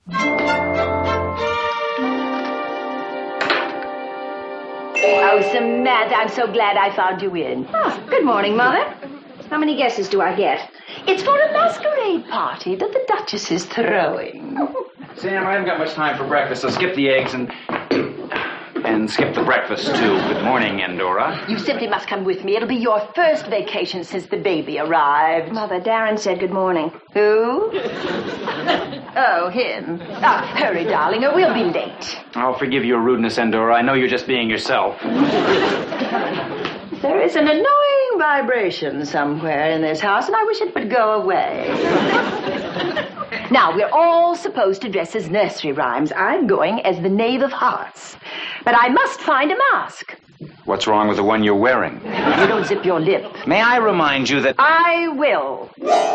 Oh, Samantha, I'm so glad I found you in. Oh, good morning, Mother. How many guesses do I get? It's for a masquerade party that the Duchess is throwing. Sam, I haven't got much time for breakfast, so skip the eggs and skip the breakfast, too. Good morning, Endora. You simply must come with me. It'll be your first vacation since the baby arrived. Mother, Darren said good morning. Who? Oh, him. Hurry, darling, or we'll be late. I'll forgive your rudeness, Endora. I know you're just being yourself. There is an annoying vibration somewhere in this house, and I wish it would go away. Now, we're all supposed to dress as nursery rhymes. I'm going as the Knave of Hearts. But I must find a mask. What's wrong with the one you're wearing? You don't zip your lip. May I remind you that... I will.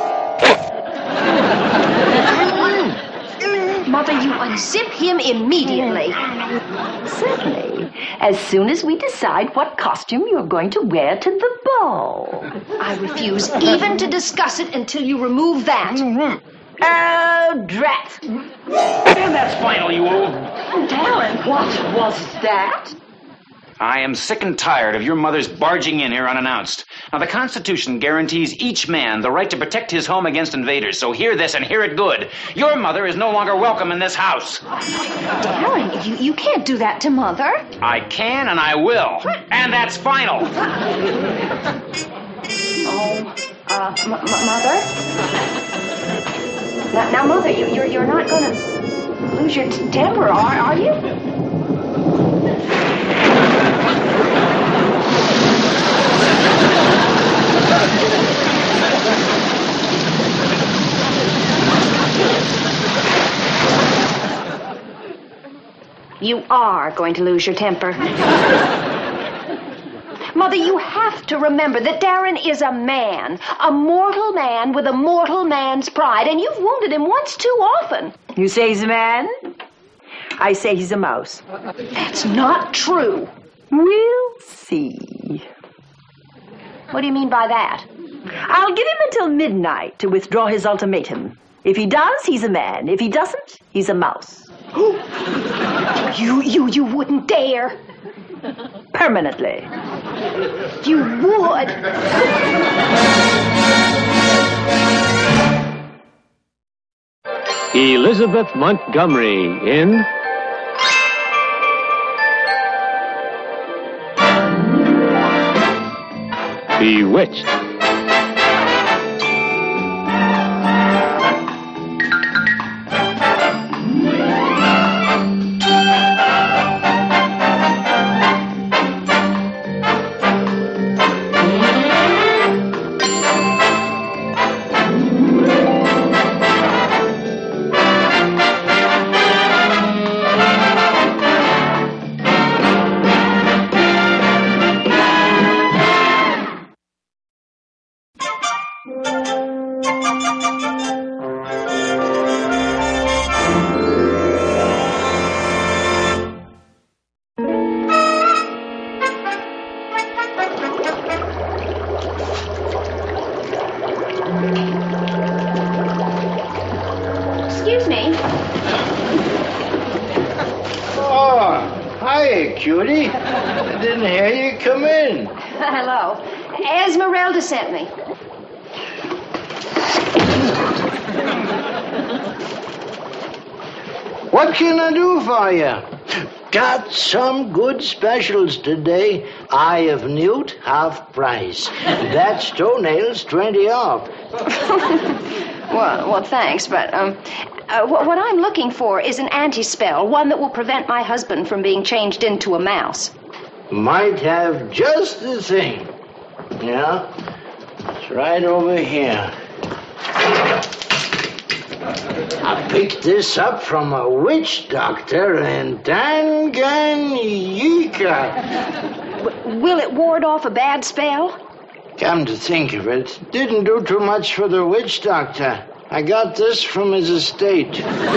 Mother, you unzip him immediately. Certainly. As soon as we decide what costume you're going to wear to the ball. I refuse even to discuss it until you remove that. Oh, drat. And that's final, you old... Darren, what was that? I am sick and tired of your mother's barging in here unannounced. Now, the Constitution guarantees each man the right to protect his home against invaders, so hear this and hear it good. Your mother is no longer welcome in this house. Darren, you can't do that to Mother. I can and I will. And that's final. Mother? Now, Mother, you're not going to lose your temper, are you? You are going to lose your temper. Mother, you have to remember that Darren is a man. A mortal man with a mortal man's pride, and you've wounded him once too often. You say he's a man? I say he's a mouse. That's not true. We'll see. What do you mean by that? I'll give him until midnight to withdraw his ultimatum. If he does, he's a man. If he doesn't, he's a mouse. You wouldn't dare. Permanently. You would. Elizabeth Montgomery in Bewitched. Excuse me. Oh, hiya, cutie. I didn't hear you come in. Hello. Esmeralda sent me. What can I do for you? Got some good specials today. Eye of newt, half price. That's toenails, 20 off. Well, thanks, but what I'm looking for is an anti-spell, one that will prevent my husband from being changed into a mouse. Might have just the thing. Yeah, it's right over here. I picked this up from a witch doctor in Tanganyika. Will it ward off a bad spell? Come to think of it, didn't do too much for the witch doctor. I got this from his estate.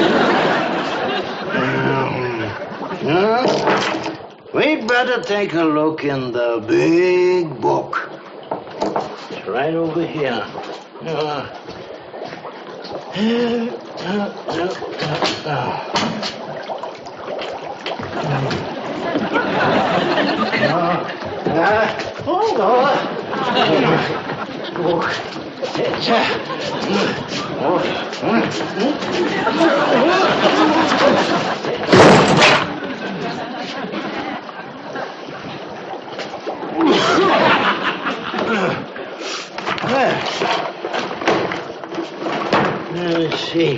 We'd better take a look in the big book. It's right over here. Let's see.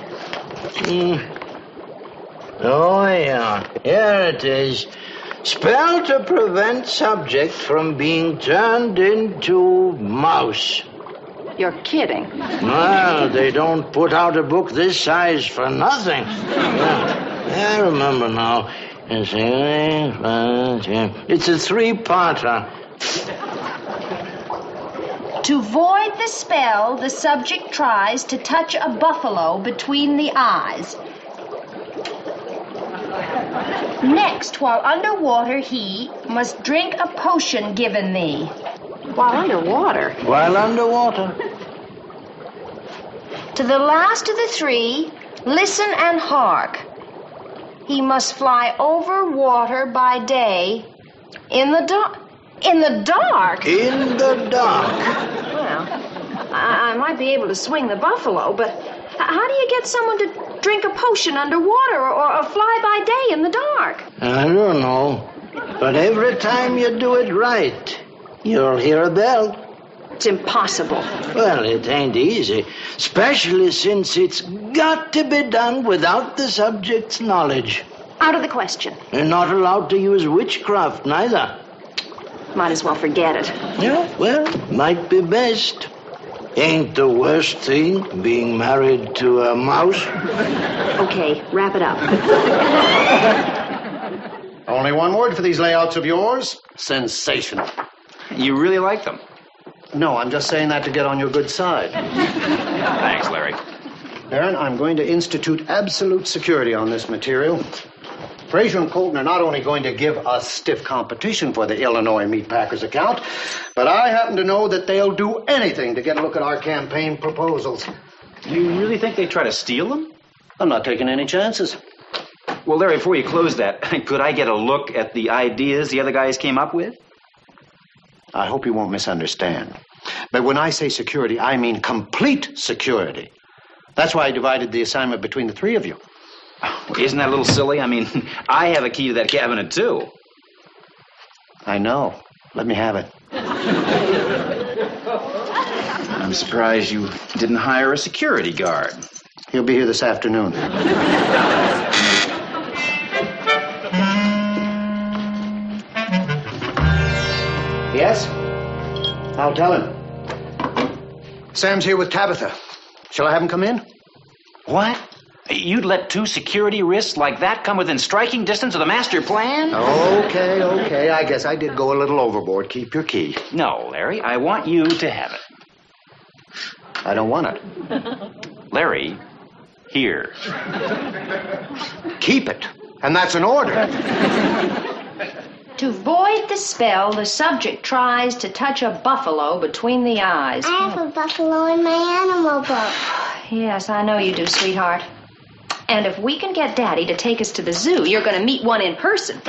Oh, yeah. Here it is. Spell to prevent subject from being turned into mouse. You're kidding. Well, they don't put out a book this size for nothing. Yeah, I remember now. It's a three-parter. To void the spell, the subject tries to touch a buffalo between the eyes. Next, while underwater, he must drink a potion given thee. While underwater. While underwater. To the last of the three, listen and hark. He must fly over water by day in the dark. In the dark? In the dark. Well, I might be able to swing the buffalo, but how do you get someone to drink a potion underwater or fly by day in the dark? I don't know. But every time you do it right, you'll hear a bell. It's impossible. Well, it ain't easy, especially since it's got to be done without the subject's knowledge. Out of the question. You're not allowed to use witchcraft, neither. Might as well forget it. Yeah, well, might be best. Ain't the worst thing being married to a mouse? Okay, wrap it up. Only one word for these layouts of yours. Sensational. You really like them? No, I'm just saying that to get on your good side. Thanks, Larry. Aaron, I'm going to institute absolute security on this material. Fraser and Colton are not only going to give us stiff competition for the Illinois Meat Packers account, but I happen to know that they'll do anything to get a look at our campaign proposals. You really think they try to steal them? I'm not taking any chances. Well, Larry, before you close that, could I get a look at the ideas the other guys came up with? I hope you won't misunderstand. But when I say security, I mean complete security. That's why I divided the assignment between the three of you. Isn't that a little silly? I mean, I have a key to that cabinet, too. I know. Let me have it. I'm surprised you didn't hire a security guard. He'll be here this afternoon. Yes? I'll tell him. Sam's here with Tabitha. Shall I have him come in? What? You'd let two security risks like that come within striking distance of the master plan? Okay. I guess I did go a little overboard. Keep your key. No, Larry, I want you to have it. I don't want it. Larry, here. Keep it. And that's an order. To void the spell, the subject tries to touch a buffalo between the eyes. I have a buffalo in my animal book. Yes, I know you do, sweetheart. And if we can get Daddy to take us to the zoo, you're going to meet one in person.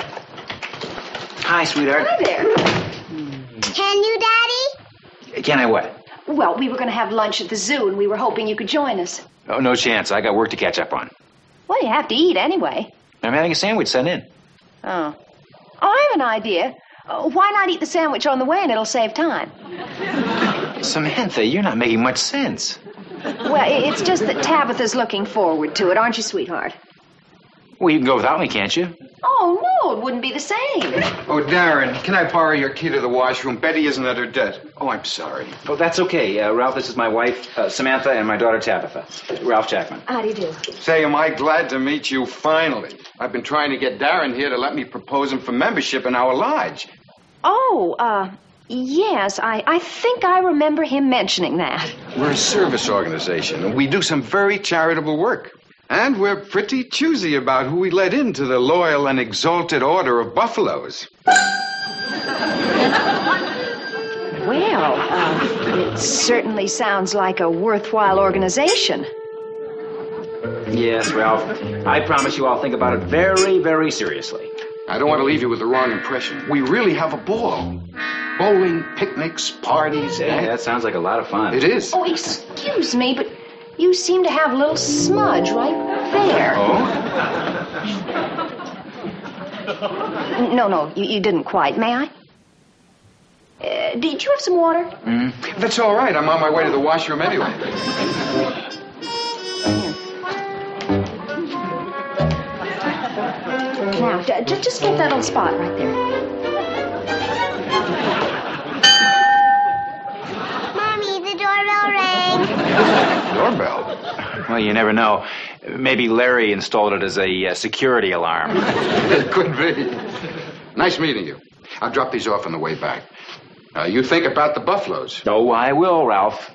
Hi, sweetheart. Hi there. Can you, Daddy? Can I what? Well, we were going to have lunch at the zoo, and we were hoping you could join us. Oh, no chance. I got work to catch up on. Well, you have to eat anyway. I'm having a sandwich sent in. Oh, I have an idea. Why not eat the sandwich on the way, and it'll save time? Samantha, you're not making much sense. Well, it's just that Tabitha's looking forward to it, aren't you, sweetheart? Well, you can go without me, can't you? Oh, no, it wouldn't be the same. Oh, Darren, can I borrow your key to the washroom? Betty isn't at her desk. Oh, I'm sorry. Oh, that's okay. Ralph, this is my wife, Samantha, and my daughter, Tabitha. Ralph Jackman. How do you do? Say, am I glad to meet you finally. I've been trying to get Darren here to let me propose him for membership in our lodge. Oh, yes, I think I remember him mentioning that. We're a service organization, and we do some very charitable work. And we're pretty choosy about who we let into the loyal and exalted order of buffaloes. Wait Well, it certainly sounds like a worthwhile organization. Yes, Ralph. I promise you I'll think about it very, very seriously. I don't want to leave you with the wrong impression. We really have a ball. Bowling, picnics, parties. Yeah, that sounds like a lot of fun. It is. Oh, excuse me, but you seem to have a little smudge right there. Oh? No, you didn't quite. May I? Did you have some water? That's all right. I'm on my way to the washroom anyway. Now, just get that little spot right there. Mommy, the doorbell rang. Doorbell? Well, you never know. Maybe Larry installed it as a security alarm. It could be. Nice meeting you. I'll drop these off on the way back. You think about the buffaloes. Oh, I will, Ralph.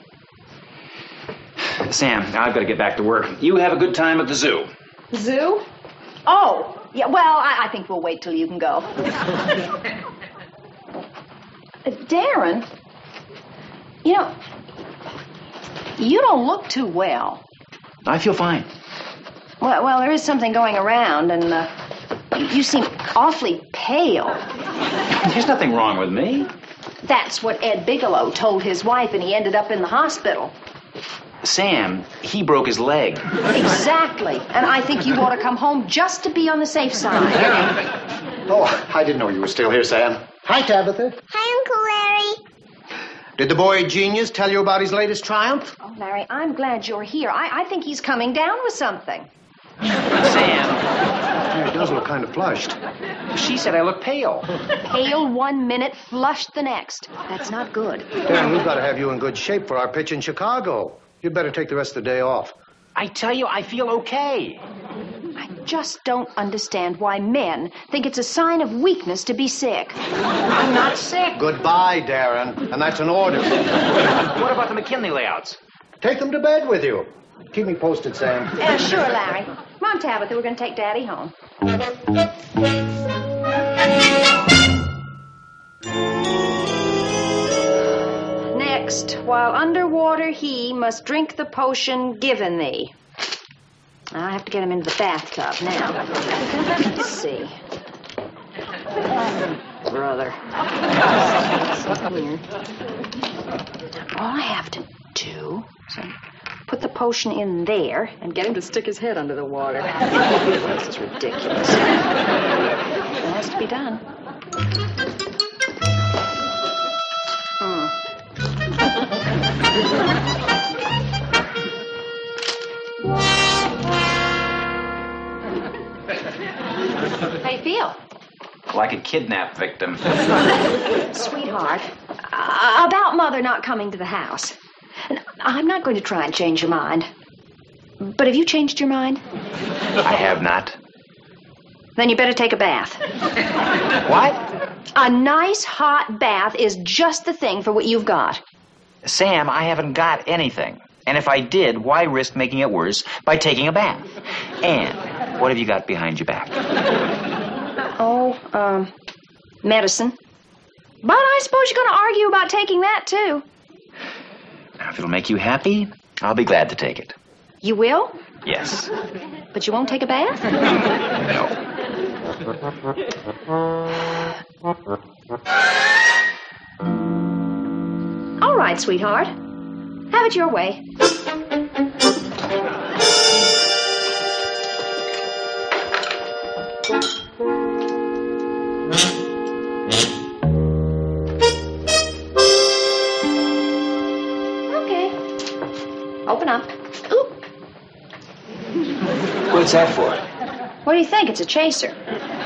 Sam, I've got to get back to work. You have a good time at the zoo. Zoo? Oh, yeah, well, I think we'll wait till you can go. Darren, you know, you don't look too well. I feel fine. Well, there is something going around, and you seem awfully pale. There's nothing wrong with me. That's what Ed Bigelow told his wife, and he ended up in the hospital. Sam, he broke his leg. Exactly. And I think you ought to come home just to be on the safe side. Oh, I didn't know you were still here, Sam. Hi, Tabitha. Hi, Uncle Larry. Did the boy genius tell you about his latest triumph? Oh, Larry, I'm glad you're here. I think he's coming down with something. Sam, Yeah, he does look kind of flushed. she said I look pale. Pale 1 minute, flushed the next. That's not good. Dan, we've got to have you in good shape for our pitch in Chicago. You'd better take the rest of the day off. I tell you, I feel okay. I just don't understand why men think it's a sign of weakness to be sick. I'm not sick. Goodbye, Darren. And that's an order. What about the McKinley layouts? Take them to bed with you. Keep me posted, Sam. Sure, Larry. Come on, Tabitha, we're going to take Daddy home. Next, while underwater he must drink the potion given thee. I have to get him into the bathtub now. Let's see. Brother. Here. All I have to do is put the potion in there and get him to stick his head under the water. This is ridiculous. It has to be done. How you feel? Like a kidnap victim. Sweetheart, about Mother not coming to the house. I'm not going to try and change your mind. But have you changed your mind? I have not. Then you better take a bath. What? A nice hot bath is just the thing for what you've got. Sam, I haven't got anything. And if I did, why risk making it worse by taking a bath? And what have you got behind your back? Oh, medicine. But I suppose you're going to argue about taking that, too. Now, if it'll make you happy, I'll be glad to take it. You will? Yes. But you won't take a bath? No. All right, sweetheart. Have it your way. Okay. Open up. Oop. What's that for? What do you think? It's a chaser.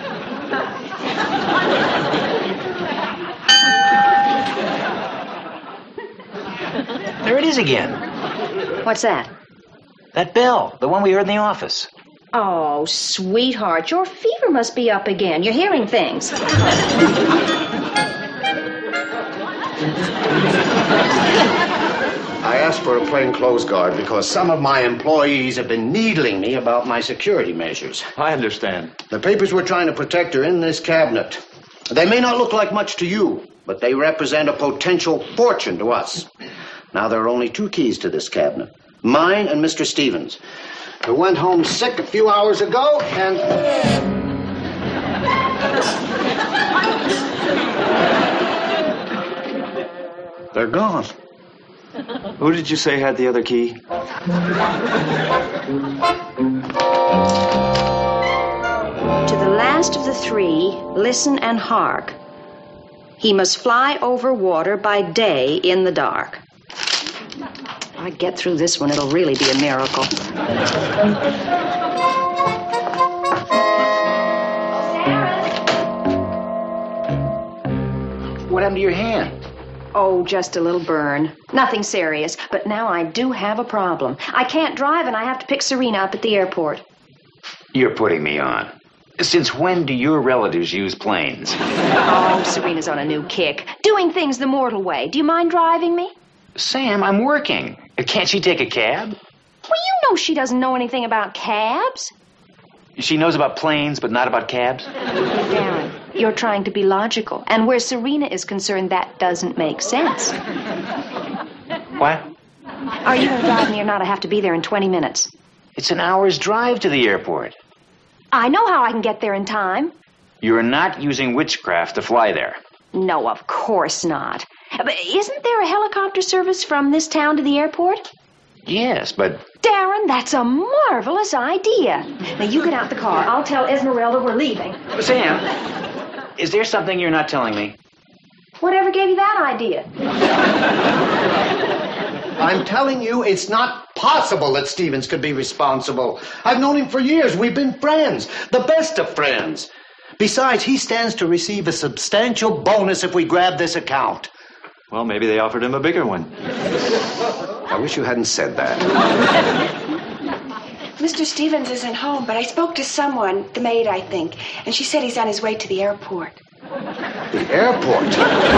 There it is again. What's that? That bell, the one we heard in the office. Oh, sweetheart, your fever must be up again. You're hearing things. I asked for a plainclothes guard because some of my employees have been needling me about my security measures. I understand. The papers we're trying to protect are in this cabinet. They may not look like much to you, but they represent a potential fortune to us. Now, there are only two keys to this cabinet. Mine and Mr. Stevens, who went home sick a few hours ago, and... they're gone. Who did you say had the other key? To the last of the three, listen and hark. He must fly over water by day in the dark. If I get through this one, it'll really be a miracle. What happened to your hand? Oh, just a little burn. Nothing serious. But now I do have a problem. I can't drive and I have to pick Serena up at the airport. You're putting me on. Since when do your relatives use planes? Oh, Serena's on a new kick. Doing things the mortal way. Do you mind driving me? Sam, I'm working. Can't she take a cab? Well, you know she doesn't know anything about cabs. She knows about planes, but not about cabs? Darren, you're trying to be logical. And where Serena is concerned, that doesn't make sense. What? Are you going to drive me or not? I have to be there in 20 minutes. It's an hour's drive to the airport. I know how I can get there in time. You're not using witchcraft to fly there. No, of course not. But isn't there a helicopter service from this town to the airport? Yes, but... Darren, that's a marvelous idea. Now, you get out the car. I'll tell Esmeralda we're leaving. Sam, is there something you're not telling me? Whatever gave you that idea? I'm telling you, it's not possible that Stevens could be responsible. I've known him for years. We've been friends, the best of friends. Besides, he stands to receive a substantial bonus if we grab this account. Well, maybe they offered him a bigger one. I wish you hadn't said that. Mr. Stevens isn't home, but I spoke to someone, the maid, I think, and she said he's on his way to the airport. The airport?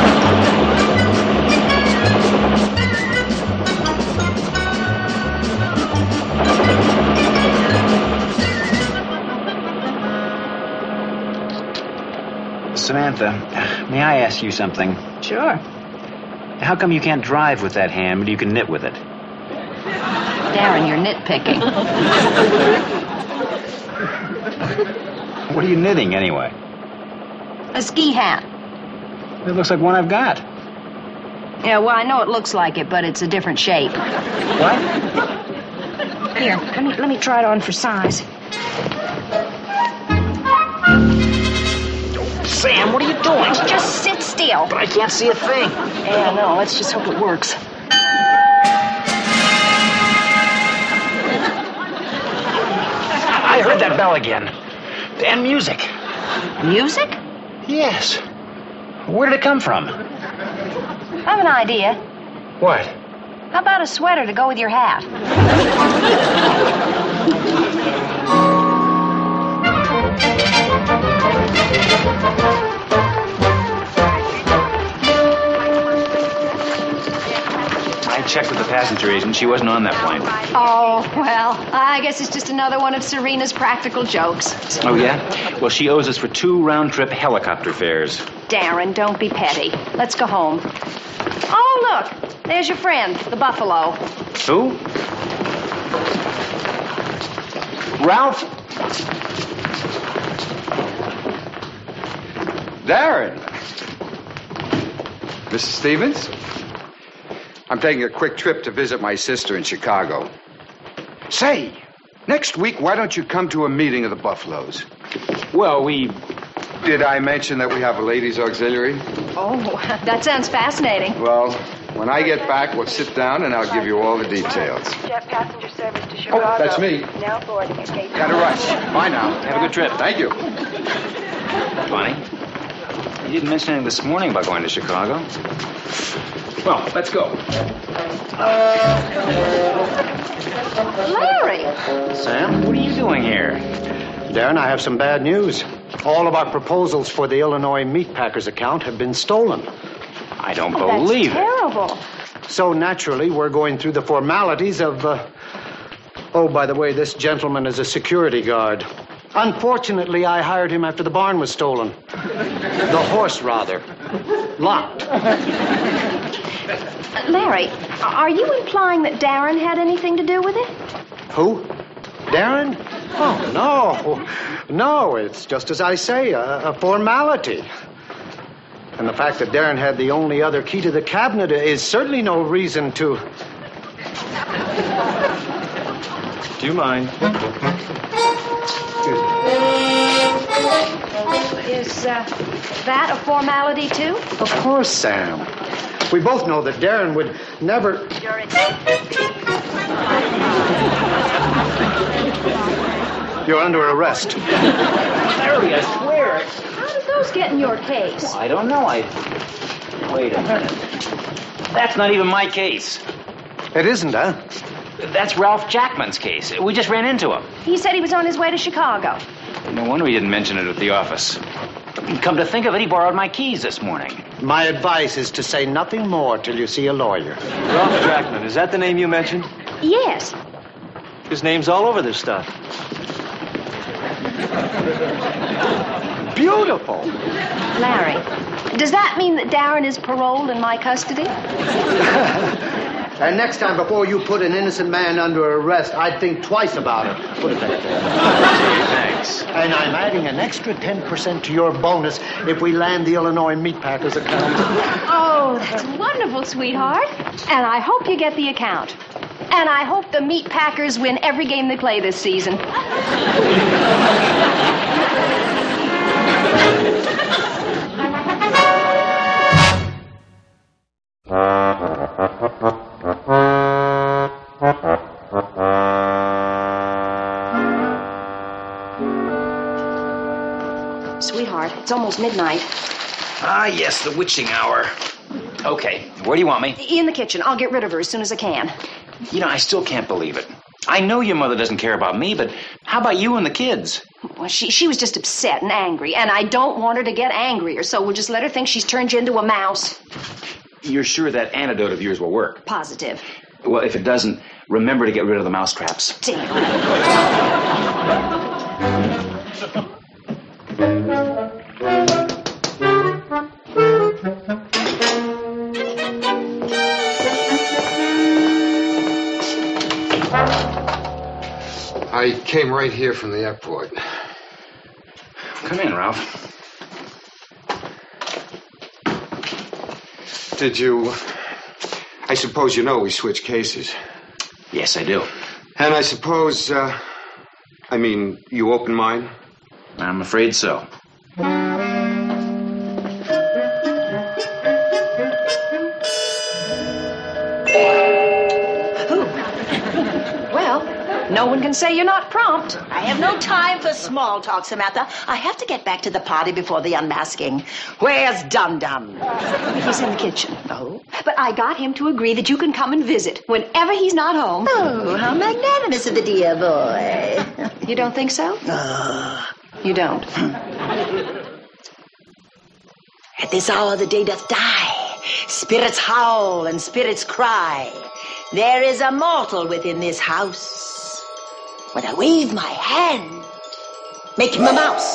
Samantha, may I ask you something? Sure. How come you can't drive with that hand, but you can knit with it? Darren, you're nitpicking. What are you knitting, anyway? A ski hat. It looks like one I've got. Yeah, well, I know it looks like it, but it's a different shape. What? Here, let me try it on for size. Sam, what are you doing? Just sit still. But I can't see a thing. Yeah, no, let's just hope it works. I heard that bell again. And music. Music? Yes. Where did it come from? I have an idea. What? How about a sweater to go with your hat? I checked with the passenger agent. She wasn't on that plane. Oh, well, I guess it's just another one of Serena's practical jokes. Oh, yeah? Well, she owes us for 2 round-trip helicopter fares. Darren, don't be petty. Let's go home. Oh, look. There's your friend, the buffalo. Who? Ralph? Darren. Mrs. Stevens? I'm taking a quick trip to visit my sister in Chicago. Say, next week, why don't you come to a meeting of the Buffaloes? Well, Did I mention that we have a ladies' auxiliary? Oh, that sounds fascinating. Well, when I get back, we'll sit down and I'll give you all the details. Jet passenger service to Chicago. Oh, that's me. Now boarding at gate. Gotta rush. Bye now. have a good trip. Thank you. Funny. You didn't mention anything this morning about going to Chicago. Well, let's go. Larry! Sam? What are you doing here? Darren, I have some bad news. All of our proposals for the Illinois Meatpackers account have been stolen. I don't believe That's terrible. So naturally, we're going through the formalities of... Oh, by the way, this gentleman is a security guard. Unfortunately, I hired him after the barn was stolen. The horse, rather. Locked. Larry, are you implying that Darren had anything to do with it? Who? Darren? Oh, no. No, it's just as I say, a formality. And the fact that Darren had the only other key to the cabinet is certainly no reason to... Do you mind? Excuse me. Is that a formality, too? Of course, Sam. We both know that Darren would never... You're under arrest. Larry, I swear. How did those get in your case? I don't know. Wait a minute. That's not even my case. It isn't, huh? That's Ralph Jackman's case. We just ran into him. He said he was on his way to Chicago. No wonder he didn't mention it at the office. Come to think of it, he borrowed my keys this morning. My advice is to say nothing more till you see a lawyer. Ralph Jackman, is that the name you mentioned? Yes. His name's all over this stuff. Beautiful. Larry, does that mean that Darren is paroled in my custody? And next time, before you put an innocent man under arrest, I'd think twice about it. Put it back there. Thanks. And I'm adding an extra 10% to your bonus if we land the Illinois Meat Packers account. Oh, that's wonderful, sweetheart. And I hope you get the account. And I hope the Meat Packers win every game they play this season. Sweetheart, it's almost midnight. Ah, yes, the witching hour. Okay, where do you want me? In the kitchen. I'll get rid of her as soon as I can. You know, I still can't believe it. I know your mother doesn't care about me, but how about you and the kids? Well, she was just upset and angry, and I don't want her to get angrier, so we'll just let her think she's turned you into a mouse. You're sure that antidote of yours will work? Positive. Well, if it doesn't, remember to get rid of the mouse traps. Damn. I came right here from the airport. Come in, Ralph. Did you... I suppose you know we switched cases. Yes, I do. And I suppose, you open mine? I'm afraid so. Well, no one can say you're not prompt. I have no time for small talk, Samantha. I have to get back to the party before the unmasking. Where's Dum-Dum? He's in the kitchen. Oh? But I got him to agree that you can come and visit whenever he's not home. Oh, how magnanimous of the dear boy. You don't think so? You don't. At this hour the day doth die. Spirits howl and spirits cry. There is a mortal within this house. When I wave my hand, make him a mouse.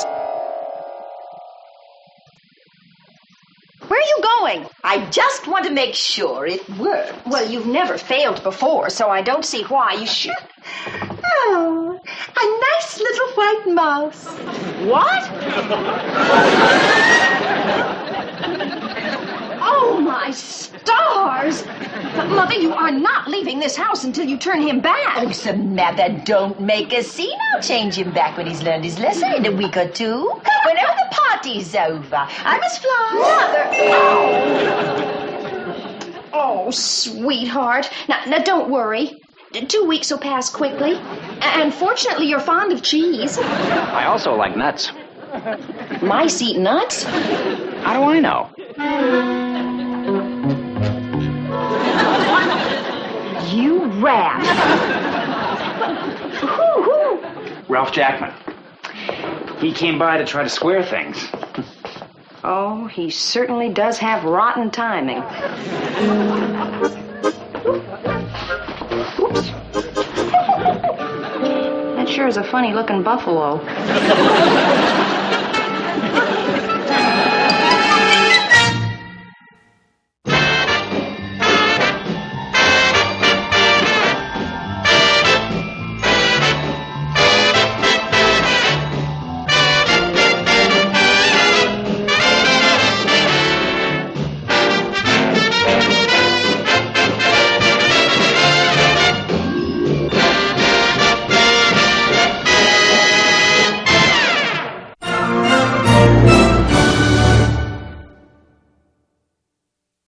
Where are you going? I just want to make sure it works. Well, you've never failed before, so I don't see why you should. Oh, a nice little white mouse. What? Oh, my stars! Mother, you are not leaving this house until you turn him back. Oh, Samantha, don't make a scene. I'll change him back when he's learned his lesson in a week or two. Whenever the party's over. I must fly. Mother! Oh, sweetheart. Now, don't worry. 2 weeks will pass quickly. And fortunately, you're fond of cheese. I also like nuts. Mice eat nuts? How do I know? You rat. Who? Ralph Jackman. He came by to try to square things. Oh, he certainly does have rotten timing. Oops. That sure is a funny-looking buffalo.